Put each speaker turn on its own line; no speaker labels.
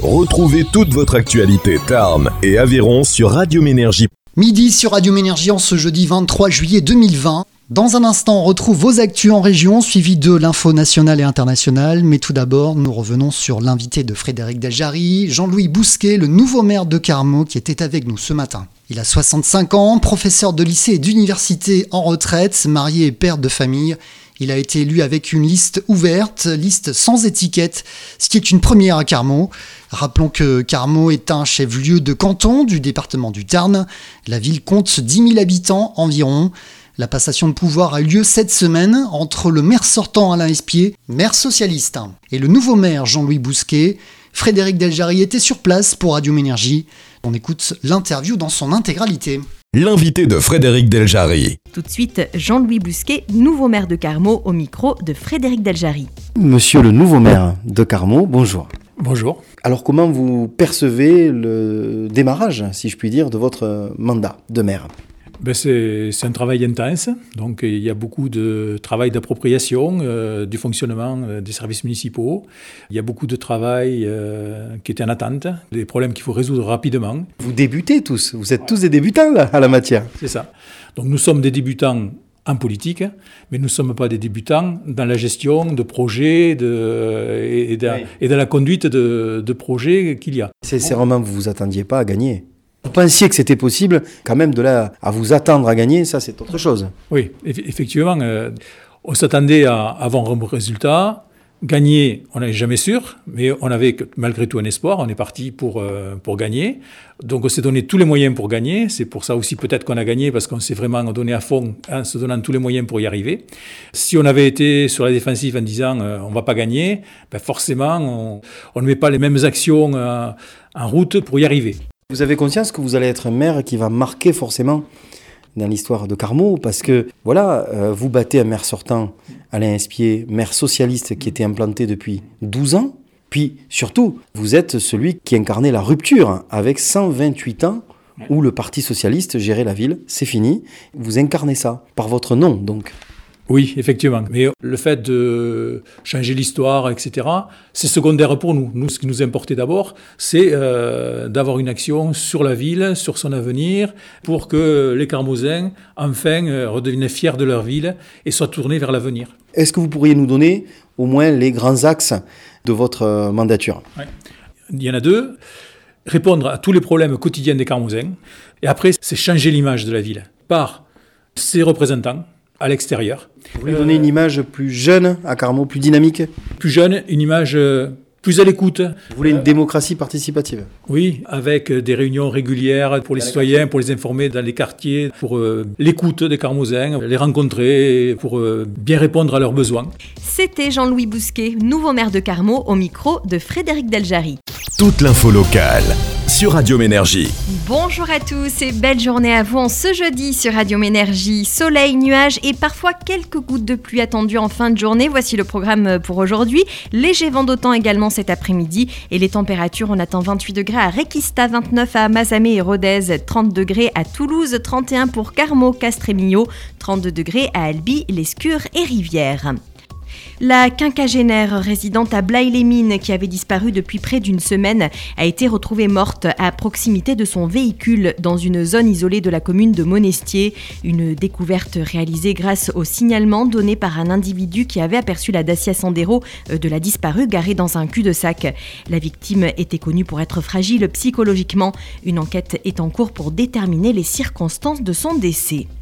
Retrouvez toute votre actualité Tarn et Aveyron sur Radio Ménergie.
Midi sur Radio Ménergie en ce jeudi 23 juillet 2020. Dans un instant, on retrouve vos actus en région, suivi de l'info nationale et internationale. Mais tout d'abord, nous revenons sur l'invité de Frédéric Deljarry, Jean-Louis Bousquet, le nouveau maire de Carmaux, qui était avec nous ce matin. Il a 65 ans, professeur de lycée et d'université en retraite, marié et père de famille. Il a été élu avec une liste ouverte, liste sans étiquette, ce qui est une première à Carmaux. Rappelons que Carmaux est un chef-lieu de canton du département du Tarn. La ville compte 10 000 habitants environ. La passation de pouvoir a eu lieu cette semaine entre le maire sortant Alain Espier, maire socialiste, et le nouveau maire Jean-Louis Bousquet. Frédéric Deljarry était sur place pour Radio Ménergie. On écoute l'interview dans son intégralité.
L'invité de Frédéric Deljarry.
Tout de suite, Jean-Louis Bousquet, nouveau maire de Carmaux, au micro de Frédéric Deljarry.
Monsieur le nouveau maire de Carmaux, bonjour.
Bonjour.
Alors comment vous percevez le démarrage, si je puis dire, de votre mandat de maire ?
C'est un travail intense, donc il y a beaucoup de travail d'appropriation du fonctionnement des services municipaux. Il y a beaucoup de travail qui est en attente, des problèmes qu'il faut résoudre rapidement.
Vous débutez tous, vous êtes tous des débutants là, à la matière.
C'est ça. Donc nous sommes des débutants en politique, mais nous ne sommes pas des débutants dans la gestion de projets et dans la conduite de projets qu'il y a.
Sincèrement, vous ne vous attendiez pas à gagner ? Vous pensiez que c'était possible, quand même, de là à vous attendre à gagner, ça c'est autre chose.
Oui, effectivement, on s'attendait à avoir un bon résultat. Gagner, on n'est jamais sûr, mais on avait malgré tout un espoir, on est parti pour gagner. Donc on s'est donné tous les moyens pour gagner, c'est pour ça aussi peut-être qu'on a gagné, parce qu'on s'est vraiment donné à fond en se donnant tous les moyens pour y arriver. Si on avait été sur la défensive en disant on ne va pas gagner, forcément on ne met pas les mêmes actions en route pour y arriver.
Vous avez conscience que vous allez être un maire qui va marquer forcément dans l'histoire de Carmaux, parce que voilà, vous battez un maire sortant, Alain Espier, maire socialiste qui était implanté depuis 12 ans, puis surtout, vous êtes celui qui incarnait la rupture avec 128 ans où le Parti socialiste gérait la ville, c'est fini, vous incarnez ça, par votre nom donc.
Oui, effectivement. Mais le fait de changer l'histoire, etc., c'est secondaire pour nous. Nous, ce qui nous importait d'abord, c'est d'avoir une action sur la ville, sur son avenir, pour que les Carmauzains, enfin, redeviennent fiers de leur ville et soient tournés vers l'avenir.
Est-ce que vous pourriez nous donner au moins les grands axes de votre mandature ?
Oui. Il y en a deux. Répondre à tous les problèmes quotidiens des Carmauzains. Et après, c'est changer l'image de la ville par ses représentants, à l'extérieur.
Vous voulez donner une image plus jeune à Carmaux, plus dynamique ?
Plus jeune, une image plus à l'écoute.
Vous voulez une démocratie participative ?
Oui, avec des réunions régulières pour les citoyens, pour les informer dans les quartiers, pour l'écoute des Carmauzains, les rencontrer, pour bien répondre à leurs besoins.
C'était Jean-Louis Bousquet, nouveau maire de Carmaux, au micro de Frédéric Deljarry.
Toute l'info locale sur Radio Ménergie.
Bonjour à tous et belle journée à vous en ce jeudi sur Radio Ménergie. Soleil, nuages et parfois quelques gouttes de pluie attendues en fin de journée. Voici le programme pour aujourd'hui. Léger vent d'automne également cet après-midi et les températures, on attend 28 degrés à Requista, 29 à Mazamet et Rodez, 30 degrés à Toulouse, 31 pour Carmaux, Castres et Millau, 32 degrés à Albi, l'Escure et Rivière. La quinquagénaire résidente à Blaye-les-Mines, qui avait disparu depuis près d'une semaine, a été retrouvée morte à proximité de son véhicule dans une zone isolée de la commune de Monestier. Une découverte réalisée grâce au signalement donné par un individu qui avait aperçu la Dacia Sandero de la disparue garée dans un cul-de-sac. La victime était connue pour être fragile psychologiquement. Une enquête est en cours pour déterminer les circonstances de son décès.